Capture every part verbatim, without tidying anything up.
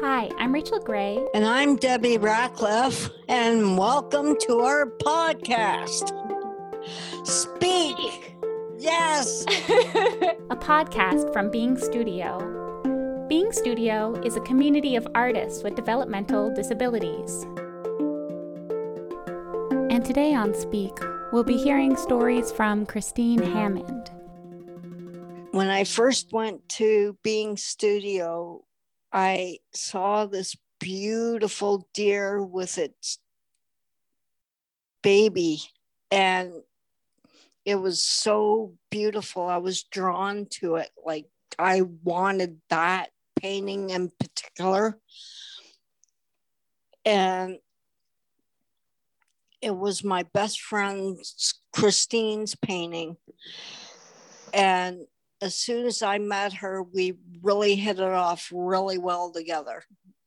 Hi, I'm Rachel Gray. And I'm Debbie Ratcliffe, and welcome to our podcast. Speak! Speak. Yes! A podcast from Being Studio. Being Studio is a community of artists with developmental disabilities. And today on Speak, we'll be hearing stories from Christine Hammond. When I first went to Being Studio, I saw this beautiful deer with its baby, and it was so beautiful. I was drawn to it. Like, I wanted that painting in particular. And it was my best friend's, Christine's painting. And as soon as I met her, we really hit it off really well together.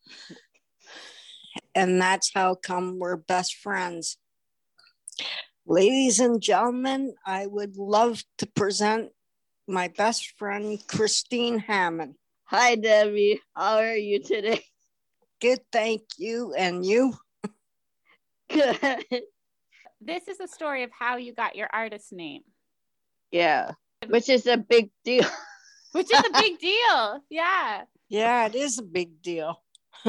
And that's how come we're best friends. Ladies and gentlemen, I would love to present my best friend, Christine Hammond. Hi, Debbie. How are you today? Good, thank you. And you? Good. This is a story of how you got your artist name. Yeah, which is a big deal. Which is a big deal. Yeah. Yeah, it is a big deal.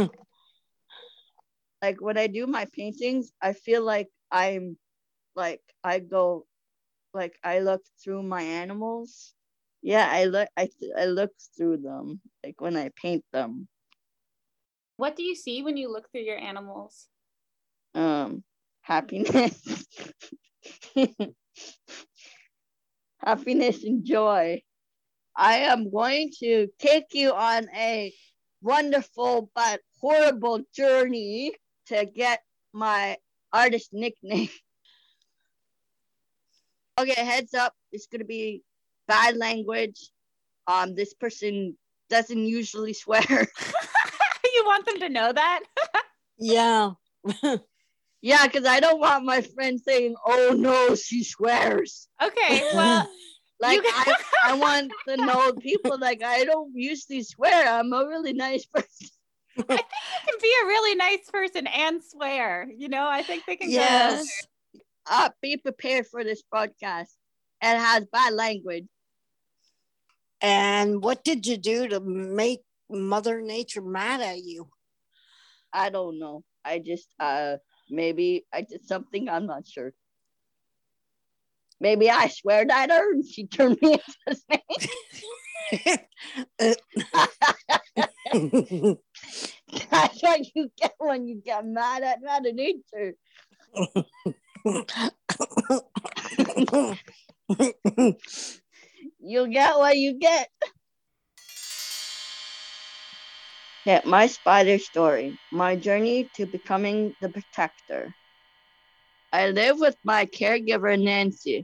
Like when I do my paintings, I feel like I'm like I go like I look through my animals. Yeah, I look I I look through them like when I paint them. What do you see when you look through your animals? Um, happiness. Happiness and joy. I am going to take you on a wonderful but horrible journey to get my artist nickname. Okay, heads up, it's gonna be bad language. Um, this person doesn't usually swear. You want them to know that? Yeah. Yeah, because I don't want my friend saying, "Oh no, she swears." Okay, well, like you I, I want to know people like I don't usually swear. I'm a really nice person. I think you can be a really nice person and swear. You know, I think they can. Yes. Go. Uh, be prepared for this podcast. It has bad language. And what did you do to make Mother Nature mad at you? I don't know. I just, uh, maybe I did something. I'm not sure. Maybe I swear at her and she turned me into a snake. That's what you get when you get mad at Mother Nature. You'll get what you get. Yeah, my spider story. My journey to becoming the protector. I live with my caregiver, Nancy.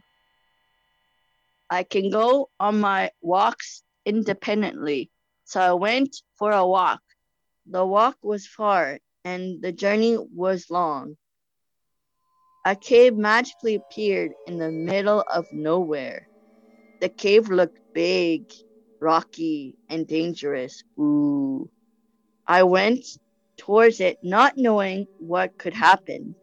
I can go on my walks independently, so I went for a walk. The walk was far, and the journey was long. A cave magically appeared in the middle of nowhere. The cave looked big, rocky, and dangerous. Ooh. I went towards it, not knowing what could happen.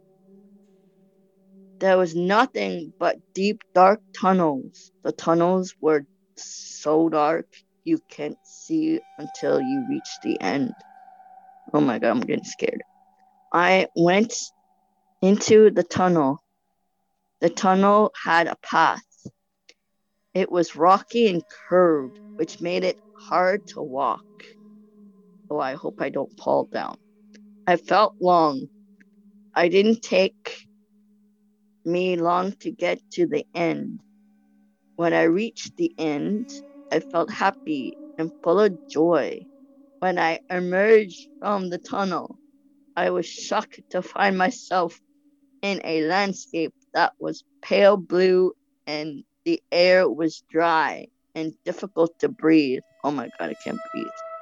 There was nothing but deep, dark tunnels. The tunnels were so dark you can't see until you reach the end. Oh my god, I'm getting scared. I went into the tunnel. The tunnel had a path. It was rocky and curved, which made it hard to walk. Oh, I hope I don't fall down. I felt long. I didn't take me long to get to the end. When I reached the end, I felt happy and full of joy. When I emerged from the tunnel, I was shocked to find myself in a landscape that was pale blue and the air was dry and difficult to breathe. Oh my god, I can't breathe.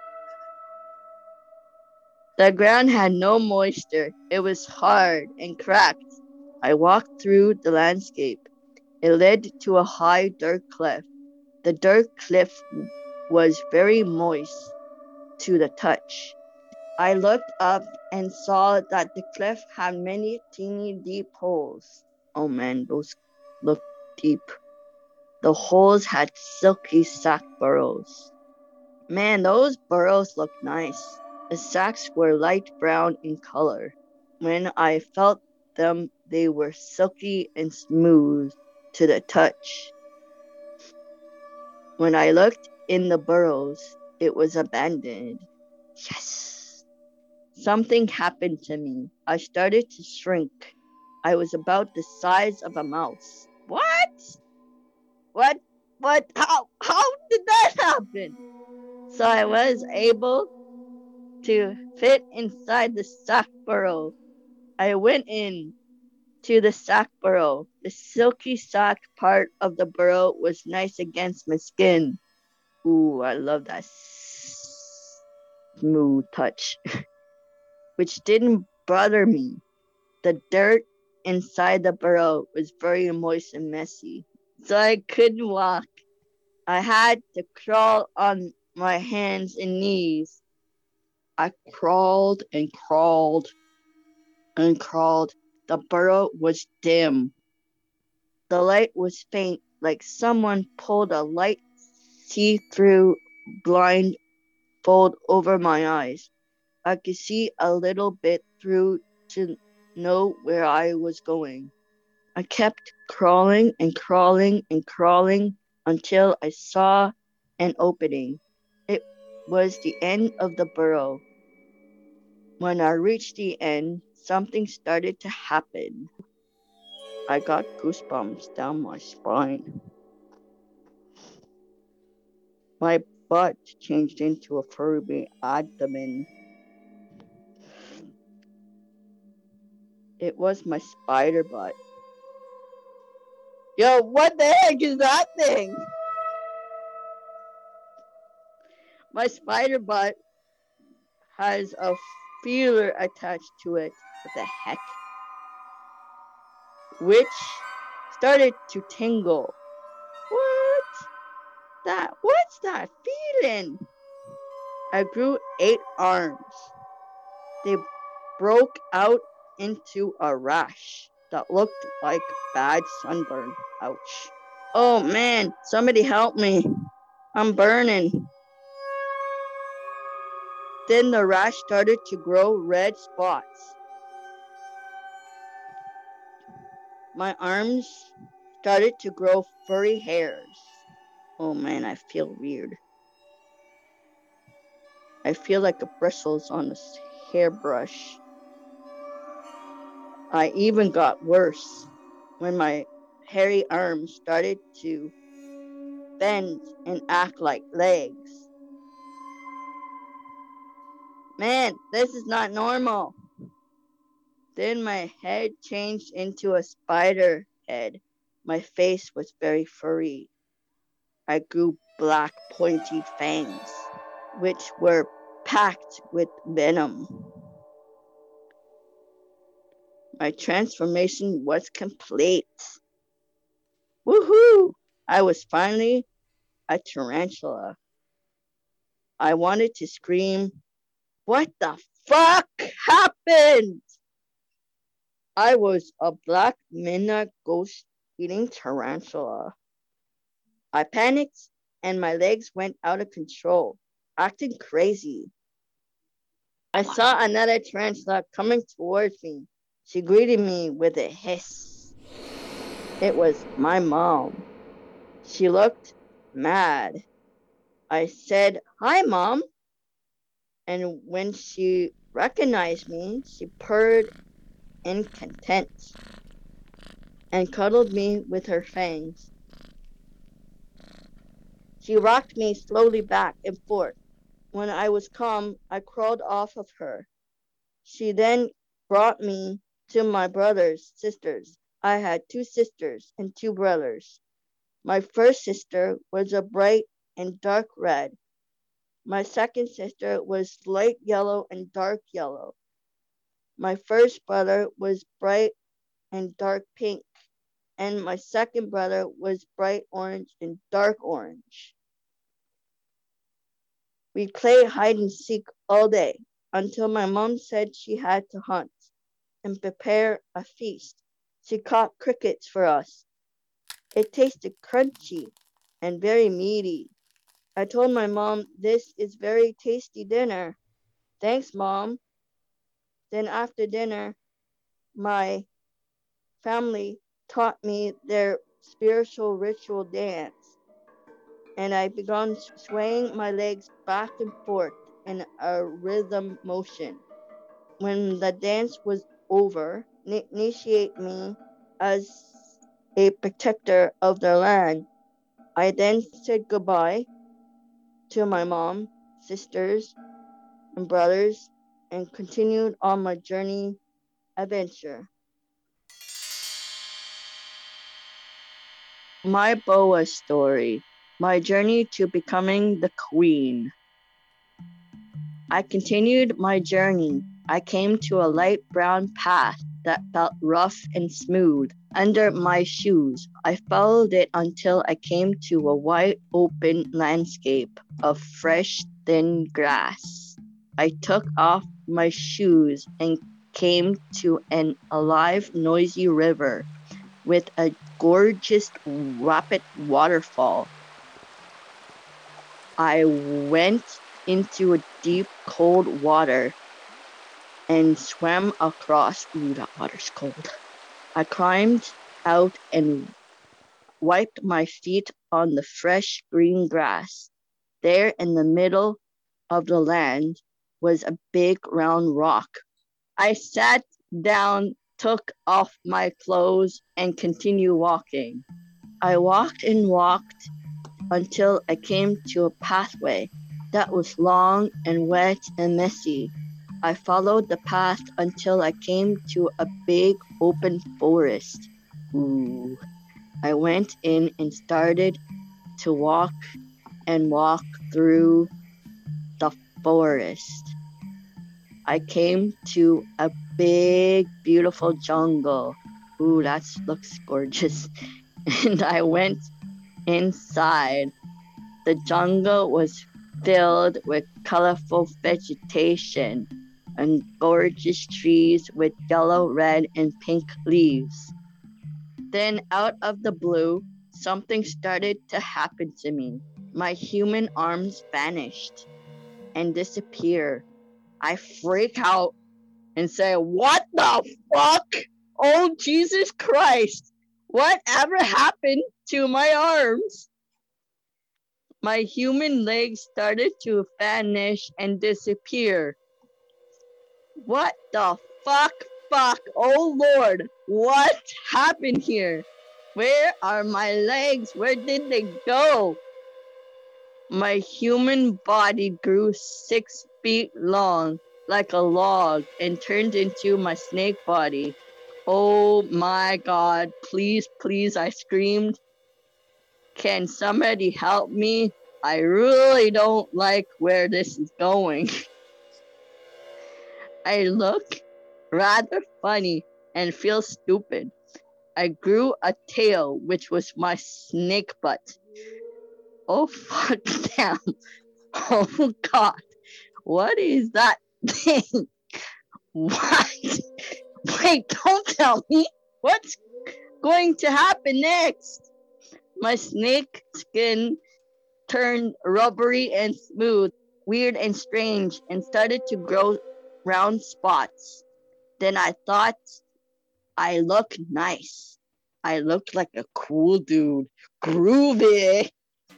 The ground had no moisture. It was hard and cracked. I walked through the landscape. It led to a high dirt cliff. The dirt cliff was very moist to the touch. I looked up and saw that the cliff had many teeny deep holes. Oh man, those looked deep. The holes had silky sack burrows. Man, those burrows looked nice. The sacks were light brown in color. When I felt them, they were silky and smooth to the touch. When I looked in the burrows, it was abandoned. Yes! Something happened to me. I started to shrink. I was about the size of a mouse. What? What? What? How? How did that happen? So I was able to fit inside the sack burrow. I went in to the sack burrow. The silky sack part of the burrow was nice against my skin. Ooh, I love that smooth touch, which didn't bother me. The dirt inside the burrow was very moist and messy, so I couldn't walk. I had to crawl on my hands and knees. I crawled and crawled and crawled. The burrow was dim. The light was faint, like someone pulled a light see-through blindfold over my eyes. I could see a little bit through to know where I was going. I kept crawling and crawling and crawling until I saw an opening. It was the end of the burrow. When I reached the end, something started to happen. I got goosebumps down my spine. My butt changed into a furry abdomen. It was my spider butt. Yo, what the heck is that thing? My spider butt has a feeler attached to it. What the heck? Which started to tingle. What? That? What's that feeling? I grew eight arms. They broke out into a rash that looked like bad sunburn. Ouch. Oh man, somebody help me. I'm burning. Then the rash started to grow red spots. My arms started to grow furry hairs. Oh man, I feel weird. I feel like the bristles on a hairbrush. I even got worse when my hairy arms started to bend and act like legs. Man, this is not normal. Then my head changed into a spider head. My face was very furry. I grew black pointy fangs, which were packed with venom. My transformation was complete. Woohoo! I was finally a tarantula. I wanted to scream, what the fuck happened? I was a black midnight ghost eating tarantula. I panicked and my legs went out of control, acting crazy. I saw another tarantula coming towards me. She greeted me with a hiss. It was my mom. She looked mad. I said, hi, Mom. And when she recognized me, she purred in content and cuddled me with her fangs. She rocked me slowly back and forth. When I was calm, I crawled off of her. She then brought me to my brothers, sisters. I had two sisters and two brothers. My first sister was a bright and dark red. My second sister was light yellow and dark yellow. My first brother was bright and dark pink, and my second brother was bright orange and dark orange. We played hide and seek all day. until my mom said she had to hunt and prepare a feast. She caught crickets for us. It tasted crunchy and very meaty. I told my mom, "This is very tasty dinner." "Thanks, Mom." Then after dinner, my family taught me their spiritual ritual dance, and I began swaying my legs back and forth in a rhythm motion. When the dance was over, they initiate me as a protector of their land. I then said goodbye to my mom, sisters, and brothers, and continued on my journey adventure. My boa story. My journey to becoming the queen. I continued my journey. I came to a light brown path that felt rough and smooth under my shoes. I followed it until I came to a wide open landscape of fresh, thin grass. I took off my shoes and came to an alive, noisy river with a gorgeous, rapid waterfall. I went into a deep, cold water and swam across. Ooh, that water's cold. I climbed out and wiped my feet on the fresh green grass. There in the middle of the land was a big round rock. I sat down, took off my clothes, and continued walking. I walked and walked until I came to a pathway that was long and wet and messy. I followed the path until I came to a big open forest. Ooh. I went in and started to walk and walk through the forest. I came to a big, beautiful jungle. Ooh, that looks gorgeous. And I went inside. The jungle was filled with colorful vegetation and gorgeous trees with yellow, red, and pink leaves. Then out of the blue, something started to happen to me. My human arms vanished and disappeared. I freak out and say, "What the fuck? Oh, Jesus Christ! Whatever happened to my arms?" My human legs started to vanish and disappear. What the fuck, fuck, oh Lord, what happened here? Where are my legs? Where did they go? My human body grew six feet long, like a log, and turned into my snake body. Oh my God, please, please, I screamed. Can somebody help me? I really don't like where this is going. I look rather funny and feel stupid. I grew a tail, which was my snake butt. Oh, fuck damn. Oh, God. What is that thing? What? Wait, don't tell me. What's going to happen next? My snake skin turned rubbery and smooth, weird and strange, and started to grow round spots. Then I thought I looked nice. I looked like a cool dude. Groovy.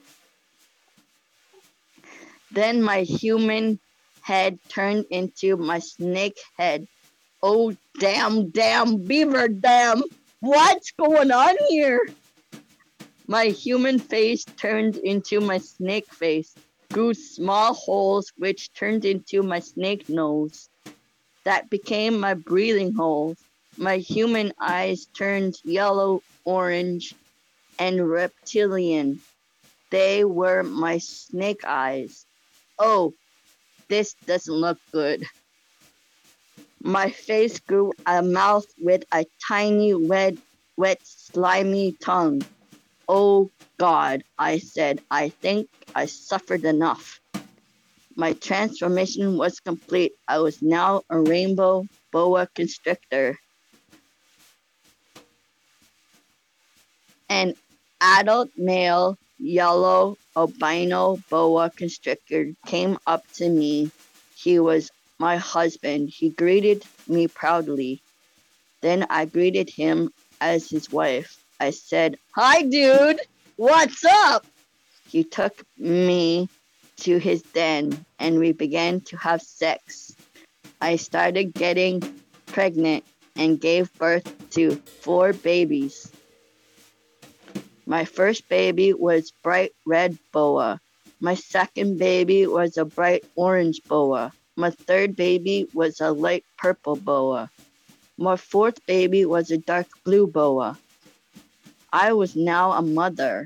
Then my human head turned into my snake head. Oh, damn, damn, beaver, damn. What's going on here? My human face turned into my snake face, grew small holes which turned into my snake nose. That became my breathing holes. My human eyes turned yellow, orange, and reptilian. They were my snake eyes. Oh, this doesn't look good. My face grew a mouth with a tiny, red, wet, slimy tongue. Oh God, I said, I think I suffered enough. My transformation was complete. I was now a rainbow boa constrictor. An adult male yellow albino boa constrictor came up to me. He was my husband. He greeted me proudly. Then I greeted him as his wife. I said, "Hi, dude. What's up?" He took me to his den and we began to have sex. I started getting pregnant and gave birth to four babies. My first baby was bright red boa. My second baby was a bright orange boa. My third baby was a light purple boa. My fourth baby was a dark blue boa. I was now a mother.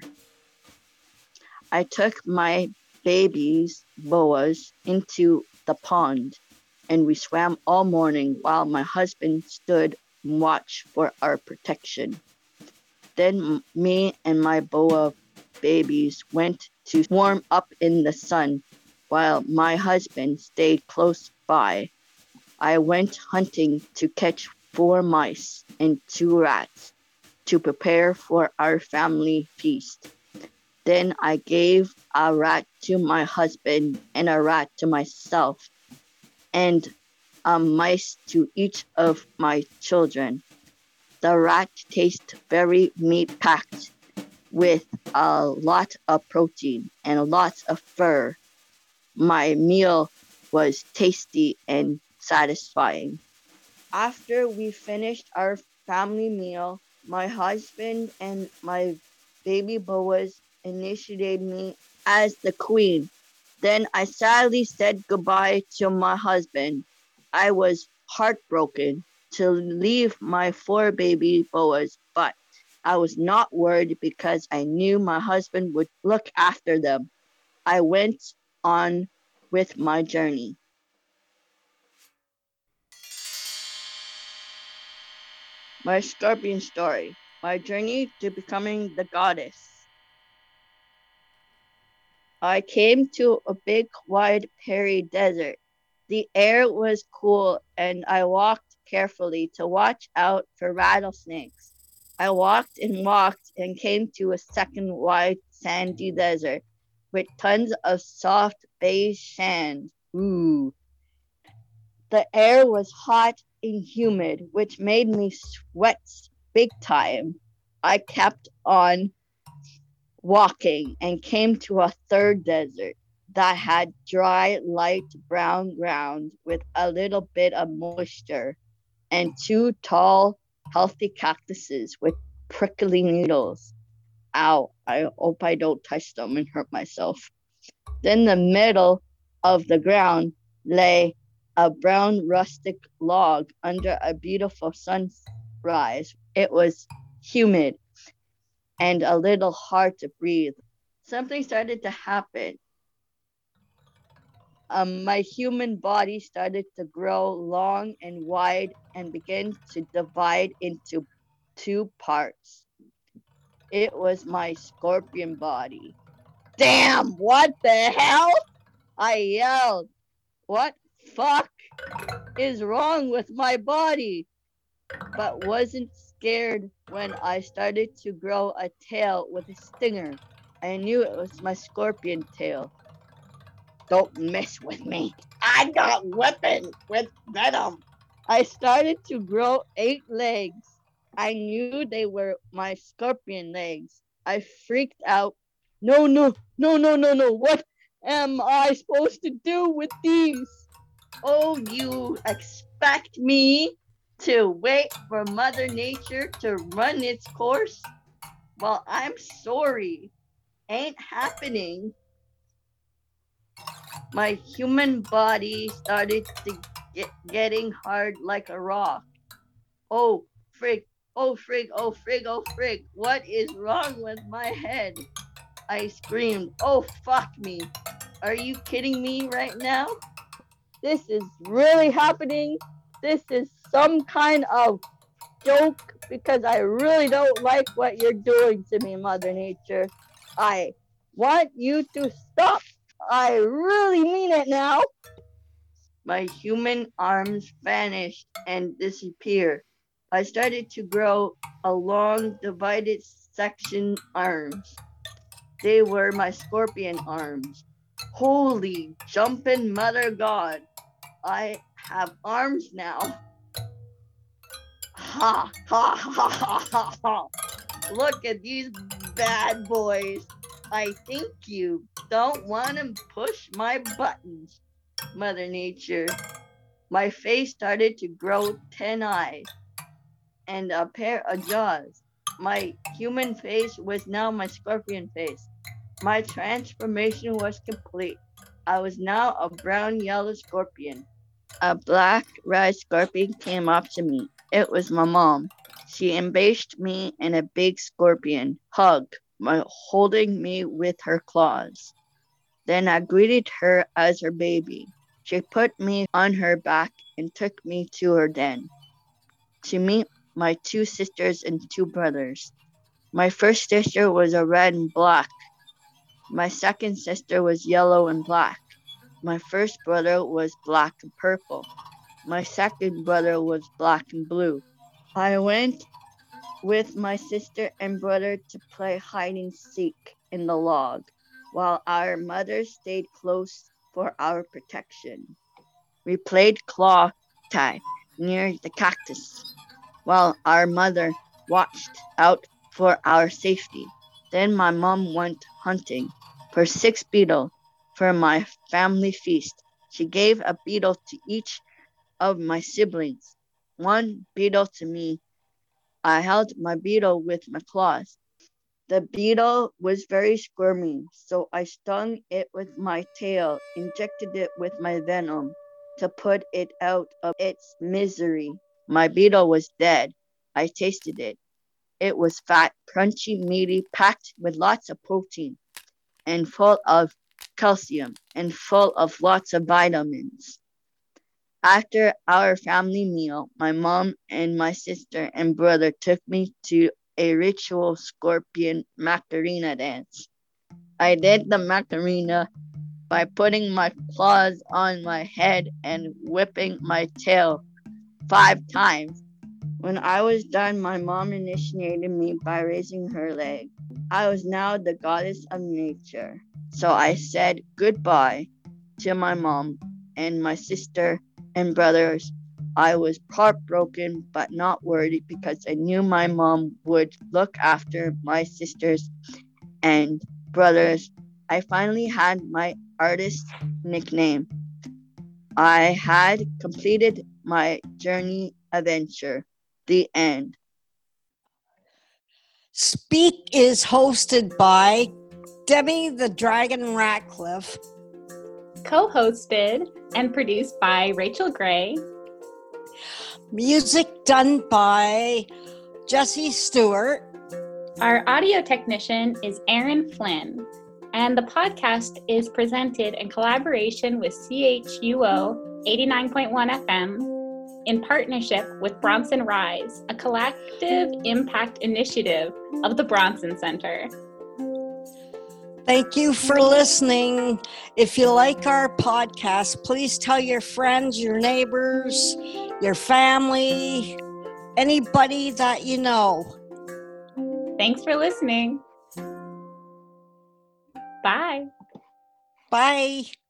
I took my babies, boas, into the pond, and we swam all morning while my husband stood and watched for our protection. Then me and my boa babies went to warm up in the sun while my husband stayed close by. I went hunting to catch four mice and two rats to prepare for our family feast. Then I gave a rat to my husband and a rat to myself and a mice to each of my children. The rat tastes very meat-packed with a lot of protein and lots of fur. My meal was tasty and satisfying. After we finished our family meal, my husband and my baby boas initiated me as the queen. Then I sadly said goodbye to my husband. I was heartbroken to leave my four baby boas, but I was not worried because I knew my husband would look after them. I went on with my journey. My scorpion story. My journey to becoming the goddess. I came to a big, wide, prairie desert. The air was cool, and I walked carefully to watch out for rattlesnakes. I walked and walked and came to a second wide, sandy desert with tons of soft beige sand. Ooh. The air was hot and humid, which made me sweat big time. I kept on walking and came to a third desert that had dry, light brown ground with a little bit of moisture and two tall, healthy cactuses with prickly needles. Ow, I hope I don't touch them and hurt myself. Then the middle of the ground lay a brown rustic log under a beautiful sunrise. It was humid and a little hard to breathe. Something started to happen. Um, my human body started to grow long and wide and began to divide into two parts. It was my scorpion body. Damn, what the hell? I yelled. What fuck is wrong with my body? But wasn't scared when I started to grow a tail with a stinger. I knew it was my scorpion tail. Don't mess with me. I got weapons with venom. I started to grow eight legs. I knew they were my scorpion legs. I freaked out. No, no, no, no, no, no. What am I supposed to do with these? Oh, you expect me to wait for Mother Nature to run its course? Well, I'm sorry. Ain't happening. My human body started to get getting hard like a rock. Oh, frig, oh, frig, oh, frig, oh, frig. What is wrong with my head? I screamed, oh, fuck me. Are you kidding me right now? This is really happening. This is some kind of joke because I really don't like what you're doing to me, Mother Nature. I want you to stop. I really mean it now. My human arms vanished and disappeared. I started to grow a long, divided section arms. They were my scorpion arms. Holy jumping mother God, I have arms now. Ha, ha, ha, ha, ha, ha. Look at these bad boys. I think you don't want to push my buttons, Mother Nature. My face started to grow ten eyes and a pair of jaws. My human face was now my scorpion face. My transformation was complete. I was now a brown-yellow scorpion. A black red scorpion came up to me. It was my mom. She embraced me in a big scorpion hug, holding me with her claws. Then I greeted her as her baby. She put me on her back and took me to her den to meet my two sisters and two brothers. My first sister was a red and black. My second sister was yellow and black. My first brother was black and purple. My second brother was black and blue. I went with my sister and brother to play hide and seek in the log, while our mother stayed close for our protection. We played claw tag near the cactus, while our mother watched out for our safety. Then my mom went hunting for six beetles for my family feast. She gave a beetle to each of my siblings, one beetle to me. I held my beetle with my claws. The beetle was very squirmy, so I stung it with my tail, injected it with my venom to put it out of its misery. My beetle was dead. I tasted it. It was fat, crunchy, meaty, packed with lots of protein, and full of calcium, and full of lots of vitamins. After our family meal, my mom and my sister and brother took me to a ritual scorpion Macarena dance. I did the Macarena by putting my claws on my head and whipping my tail five times. When I was done, my mom initiated me by raising her leg. I was now the goddess of nature. So I said goodbye to my mom and my sister and brothers. I was heartbroken but not worried because I knew my mom would look after my sisters and brothers. I finally had my artist nickname. I had completed my journey adventure. The end. Speak is hosted by Debbie the Dragon Ratcliffe, co-hosted and produced by Rachel Gray. Music done by Jesse Stewart. Our audio technician is Aaron Flynn, and the podcast is presented in collaboration with C H U O eighty-nine point one F M in partnership with Bronson Rise, a collective impact initiative of the Bronson Center. Thank you for listening. If you like our podcast, please tell your friends, your neighbors, your family, anybody that you know. Thanks for listening. Bye. Bye.